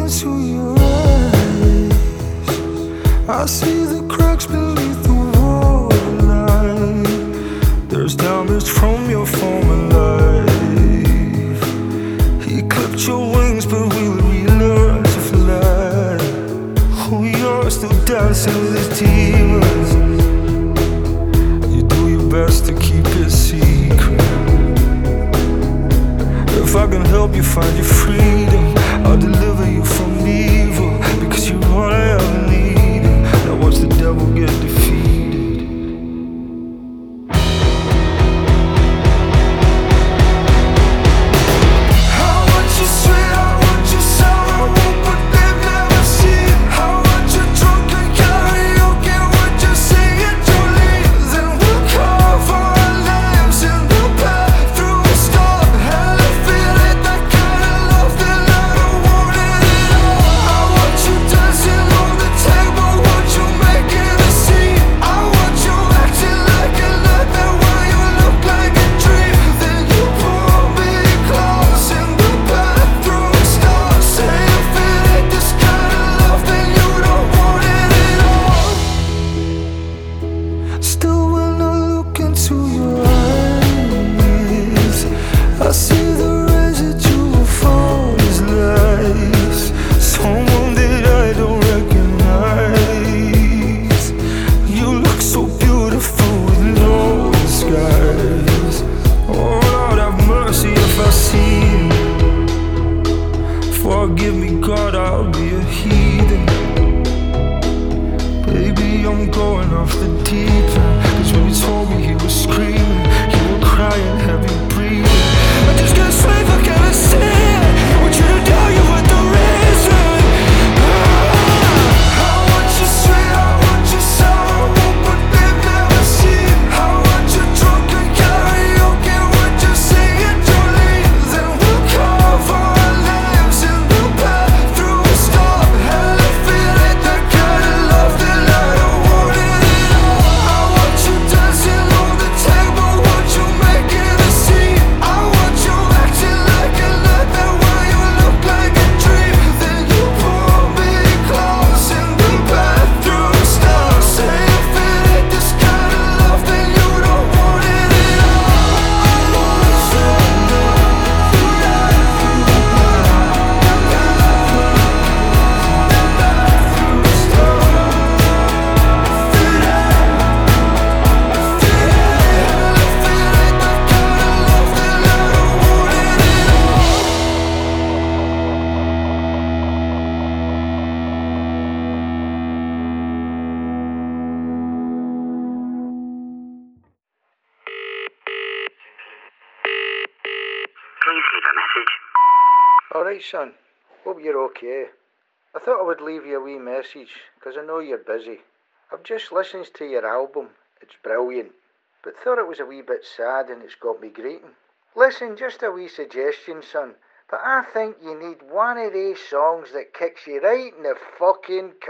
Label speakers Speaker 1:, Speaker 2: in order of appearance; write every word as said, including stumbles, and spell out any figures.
Speaker 1: into your eyes, I see the cracks beneath the waterline. There's damage from your former life. He clipped your wings, but we will relearn to fly. Oh, you're still dancing with his demons. You do your best to keep it secret. If I can help you find your freedom, I'll deliver you from evil, because you're all I ever needed. Now watch the devil get defeated. I want you sweet, I want you sour, but they've never seen. I want you drunk and karaoke, would you sing it, Jolene? Then we'll carve our names in the bathroom stall. Hell, if it ain't that kind of love, then I don't want it at all. I want you dancing on the table, want you making a scene. I want you acting like a nightmare while you look like a dream. Then you pull me close in the bathroom stall. Say if it ain't this kind of love, then you don't want it at all. Still when I look into your eyes, I see the residue of all his lies. Someone that I don't recognize. You look so beautiful with no disguise. Oh Lord, have mercy if I see him. Forgive me, God, I'll be a heathen. Baby, I'm going off the deep end. 'Cause when you told me he was screaming, you were crying, heavy breathing. I just can't sleep, I can't understand. I want you to know you want the reason. Ah, I want you sweet, I want you sour, but they've never seen. I want you drunk and karaoke, would you sing it, Jolene? Then we'll carve our names in the bathroom stall. Hell, if it ain't that kind of love, then I don't want it at all. I want you dancing on the table, want you making a scene. I want you acting like a nightmare while you look like a dream. Then you pull me close in the bathroom stall. Say if it ain't this kind of love, then you don't want it at all.
Speaker 2: Please leave a message.
Speaker 3: Alright, son. Hope you're okay. I thought I would leave you a wee message, because I know you're busy. I've just listened to your album. It's brilliant. But thought it was a wee bit sad and it's got me greeting. Listen, just a wee suggestion, son. But I think you need one of these songs that kicks you right in the fucking